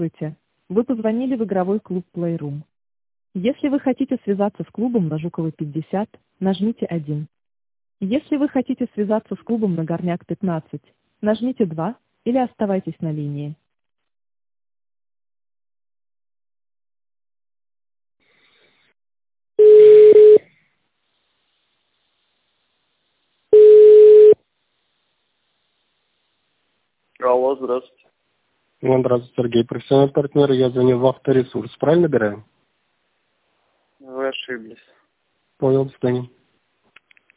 Здравствуйте. Вы позвонили в игровой клуб Playroom. Если вы хотите связаться с клубом на Жукова 50, нажмите 1. Если вы хотите связаться с клубом на Горняк 15, нажмите 2 или оставайтесь на линии. Алло, здравствуйте. Здравствуйте, Сергей, профессиональный партнер. Я звоню в Авторесурс. Правильно набираю? Вы ошиблись. Понял, до свидания.